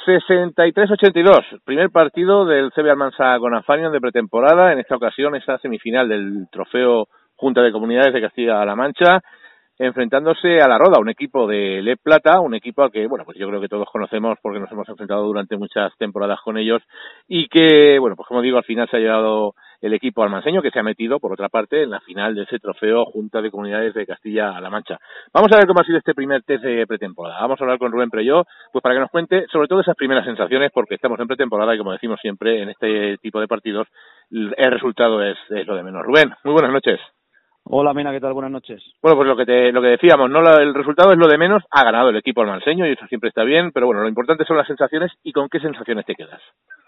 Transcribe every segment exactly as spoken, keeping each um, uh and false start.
sesenta y tres a ochenta y dos, primer partido del C B Almansa con Afanion de pretemporada, en esta ocasión esa semifinal del trofeo Junta de Comunidades de Castilla-La Mancha, enfrentándose a la Roda, un equipo de Le Plata, un equipo al que, bueno, pues yo creo que todos conocemos porque nos hemos enfrentado durante muchas temporadas con ellos y que, bueno, pues como digo, al final se ha llevado el equipo almanseño que se ha metido, por otra parte, en la final de ese trofeo Junta de Comunidades de Castilla-La Mancha. Vamos a ver cómo ha sido este primer test de pretemporada. Vamos a hablar con Rubén Prelló, pues para que nos cuente sobre todo esas primeras sensaciones, porque estamos en pretemporada y como decimos siempre, en este tipo de partidos, el resultado es, es lo de menos. Rubén, muy buenas noches. Hola, Mena, ¿qué tal? Buenas noches. Bueno, pues lo que te, lo que decíamos, no la, el resultado es lo de menos, ha ganado el equipo almanseño y eso siempre está bien, pero bueno, lo importante son las sensaciones y con qué sensaciones te quedas.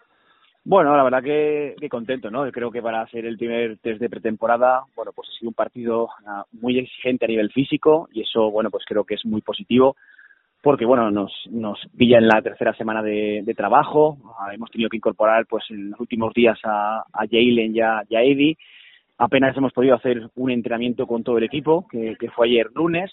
Bueno, la verdad que, que contento, ¿no? Creo que para hacer el primer test de pretemporada, bueno, pues ha sido un partido uh, muy exigente a nivel físico y eso, bueno, pues creo que es muy positivo porque, bueno, nos, nos pilla en la tercera semana de, de trabajo, uh, hemos tenido que incorporar, pues, en los últimos días a, a Jalen y a, y a Eddie. Apenas hemos podido hacer un entrenamiento con todo el equipo, que, que fue ayer lunes,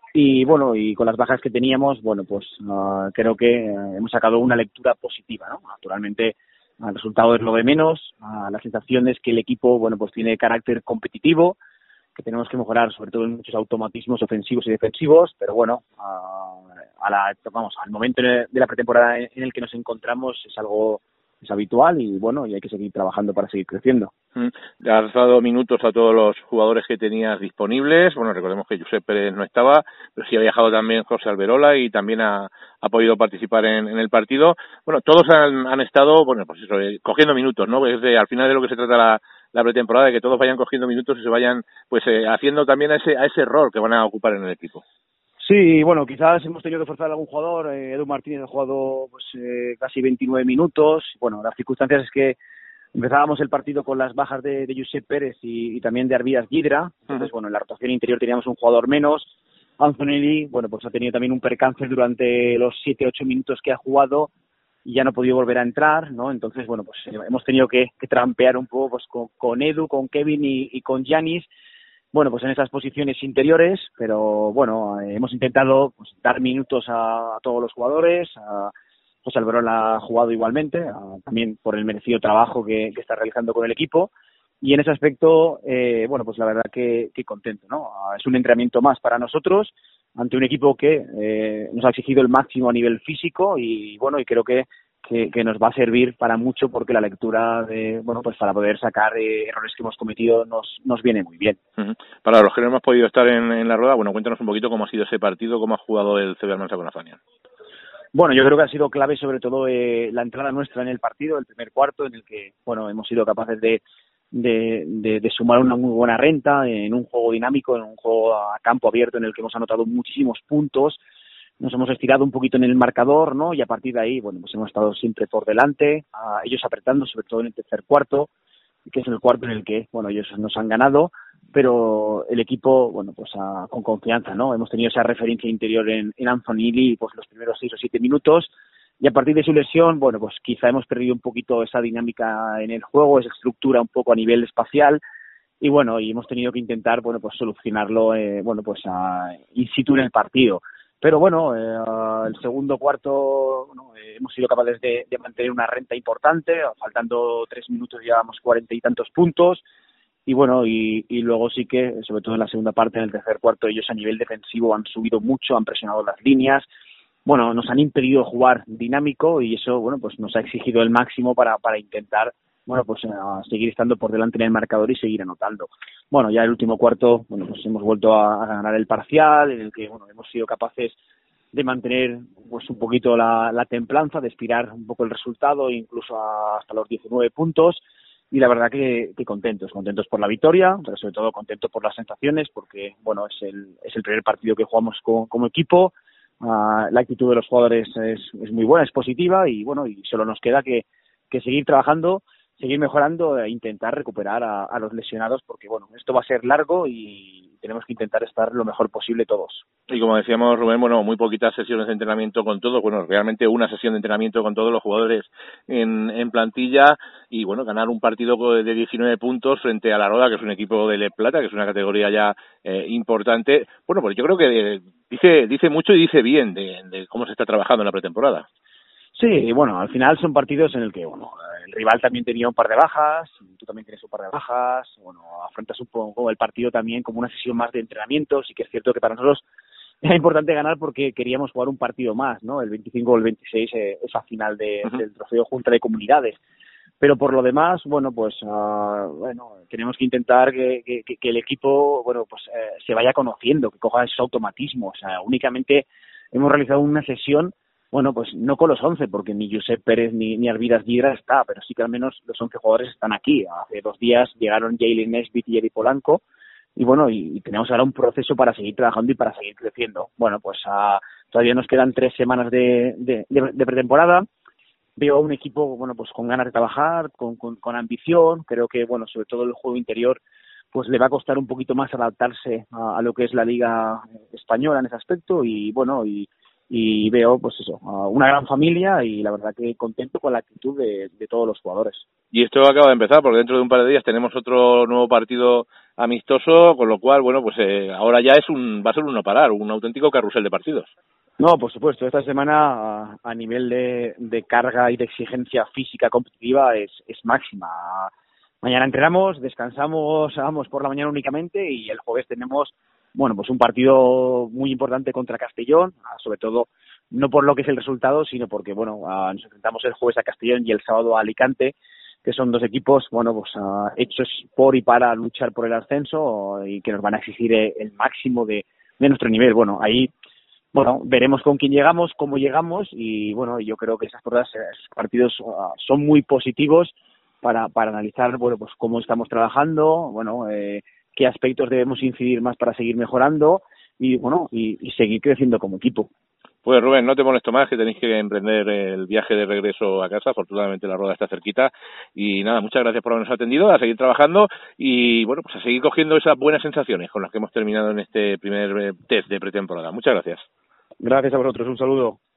y bueno, y con las bajas que teníamos, bueno, pues uh, creo que uh, hemos sacado una lectura positiva, ¿no? Naturalmente, uh, el resultado es lo de menos, uh, la sensación es que el equipo, bueno, pues tiene carácter competitivo, que tenemos que mejorar sobre todo en muchos automatismos ofensivos y defensivos, pero bueno, uh, a la, vamos, al momento de la pretemporada en el que nos encontramos es algo es habitual y bueno, y hay que seguir trabajando para seguir creciendo. Mm. Has dado minutos a todos los jugadores que tenías disponibles. Bueno, recordemos que Josep Pérez no estaba, pero sí ha viajado también José Alberola y también ha, ha podido participar en, en el partido. Bueno, todos han, han estado, bueno, pues eso, eh, cogiendo minutos, ¿no? Es de, al final de lo que se trata la, la pretemporada, de que todos vayan cogiendo minutos y se vayan, pues, eh, haciendo también a ese, a ese rol que van a ocupar en el equipo. Sí, bueno, quizás hemos tenido que forzar a algún jugador. Eh, Edu Martínez ha jugado pues eh, casi veintinueve minutos. Bueno, las circunstancias es que empezábamos el partido con las bajas de, de Josep Pérez y, y también de Arbías Guidra. Entonces, uh-huh. bueno, en la rotación interior teníamos un jugador menos. Anthony, bueno, pues ha tenido también un percance durante los siete ocho minutos que ha jugado y ya no ha podido volver a entrar, ¿no? Entonces, bueno, pues eh, hemos tenido que, que trampear un poco pues con, con Edu, con Kevin y, y con Giannis. Bueno, pues en esas posiciones interiores, pero bueno, eh, hemos intentado pues, dar minutos a, a todos los jugadores. A José Alberola ha jugado igualmente, a, también por el merecido trabajo que, que está realizando con el equipo. Y en ese aspecto, eh, bueno, pues la verdad que, que contento, ¿no? Es un entrenamiento más para nosotros ante un equipo que eh, nos ha exigido el máximo a nivel físico y bueno, y creo que Que, que nos va a servir para mucho porque la lectura de, bueno, pues para poder sacar eh, errores que hemos cometido nos, nos viene muy bien. Uh-huh. Para los que no hemos podido estar en, en la rueda, bueno, cuéntanos un poquito cómo ha sido ese partido, cómo ha jugado el C B Almansa con Afanion. Bueno, yo creo que ha sido clave sobre todo eh, la entrada nuestra en el partido, el primer cuarto, en el que, bueno, hemos sido capaces de, de, de, de sumar una muy buena renta en un juego dinámico, en un juego a campo abierto en el que hemos anotado muchísimos puntos. Nos hemos estirado un poquito en el marcador, ¿no? Y a partir de ahí, bueno, pues hemos estado siempre por delante, a ellos apretando, sobre todo en el tercer cuarto, que es el cuarto en el que, bueno, ellos nos han ganado, pero el equipo, bueno, pues a, con confianza, ¿no? Hemos tenido esa referencia interior en, en Anthony Lee, pues los primeros seis o siete minutos, y a partir de su lesión, bueno, pues quizá hemos perdido un poquito esa dinámica en el juego, esa estructura un poco a nivel espacial, y bueno, y hemos tenido que intentar, bueno, pues solucionarlo, eh, bueno, pues a, in situ en el partido. Pero bueno, eh, el segundo cuarto bueno, eh, hemos sido capaces de, de mantener una renta importante, faltando tres minutos llevamos cuarenta y tantos puntos y bueno, y, y luego sí que, sobre todo en la segunda parte, en el tercer cuarto, ellos a nivel defensivo han subido mucho, han presionado las líneas, bueno, nos han impedido jugar dinámico y eso, bueno, pues nos ha exigido el máximo para, para intentar bueno, pues a seguir estando por delante en el marcador y seguir anotando. Bueno, ya el último cuarto, bueno, pues hemos vuelto a, a ganar el parcial, en el que, bueno, hemos sido capaces de mantener, pues un poquito la, la templanza, de estirar un poco el resultado, incluso a, hasta los diecinueve puntos, y la verdad que, que contentos, contentos por la victoria, pero sobre todo contentos por las sensaciones, porque, bueno, es el, es el primer partido que jugamos co, como equipo, uh, la actitud de los jugadores es, es muy buena, es positiva, y bueno, y solo nos queda que, que seguir trabajando, seguir mejorando e intentar recuperar a, a los lesionados porque, bueno, esto va a ser largo y tenemos que intentar estar lo mejor posible todos. Y como decíamos, Rubén, bueno, muy poquitas sesiones de entrenamiento con todos, bueno, realmente una sesión de entrenamiento con todos los jugadores en, en plantilla y, bueno, ganar un partido de diecinueve puntos frente a la Roda, que es un equipo de Le Plata, que es una categoría ya eh, importante. Bueno, pues yo creo que eh, dice dice mucho y dice bien de, de cómo se está trabajando en la pretemporada. Sí, bueno, al final son partidos en el que, bueno, el rival también tenía un par de bajas, tú también tienes un par de bajas, bueno, afrontas un poco el partido también como una sesión más de entrenamiento. Sí que es cierto que para nosotros era importante ganar porque queríamos jugar un partido más, ¿no? El veinticinco o el veintiséis, eh, esa final de, Uh-huh. del trofeo Junta de Comunidades. Pero por lo demás, bueno, pues uh, bueno, tenemos que intentar que, que, que el equipo, bueno, pues eh, se vaya conociendo, que coja esos automatismos. O sea, únicamente hemos realizado una sesión, bueno, pues no con los once, porque ni Josep Pérez ni, ni Arvidas Guidra está, pero sí que al menos los once jugadores están aquí. Hace dos días llegaron Jalen Nesbitt y Eri Polanco, y bueno, y, y tenemos ahora un proceso para seguir trabajando y para seguir creciendo. Bueno, pues uh, todavía nos quedan tres semanas de, de, de, de pretemporada. Veo a un equipo, bueno, pues con ganas de trabajar, con, con, con ambición. Creo que, bueno, sobre todo el juego interior, pues le va a costar un poquito más adaptarse a, a lo que es la liga española en ese aspecto. Y bueno, y, y veo, pues eso, una gran familia y la verdad que contento con la actitud de, de todos los jugadores. Y esto acaba de empezar, porque dentro de un par de días tenemos otro nuevo partido amistoso, con lo cual, bueno, pues eh, ahora ya es un va a ser un no parar, un auténtico carrusel de partidos. No, por supuesto, esta semana a, a nivel de, de carga y de exigencia física competitiva es, es máxima. Mañana entrenamos, descansamos, vamos por la mañana únicamente y el jueves tenemos, bueno, pues un partido muy importante contra Castellón, sobre todo no por lo que es el resultado, sino porque, bueno, nos enfrentamos el jueves a Castellón y el sábado a Alicante, que son dos equipos, bueno, pues uh, hechos por y para luchar por el ascenso y que nos van a exigir el máximo de, de nuestro nivel. Bueno, ahí Bueno, veremos con quién llegamos, cómo llegamos y bueno, yo creo que esas cosas, esos partidos uh, son muy positivos para, para analizar, bueno, pues cómo estamos trabajando, bueno, eh, qué aspectos debemos incidir más para seguir mejorando y bueno, y, y seguir creciendo como equipo. Pues Rubén, no te molesto más, que tenéis que emprender el viaje de regreso a casa. Afortunadamente la rueda está cerquita. Y nada, muchas gracias por habernos atendido, a seguir trabajando y bueno, pues a seguir cogiendo esas buenas sensaciones con las que hemos terminado en este primer test de pretemporada. Muchas gracias. Gracias a vosotros, un saludo.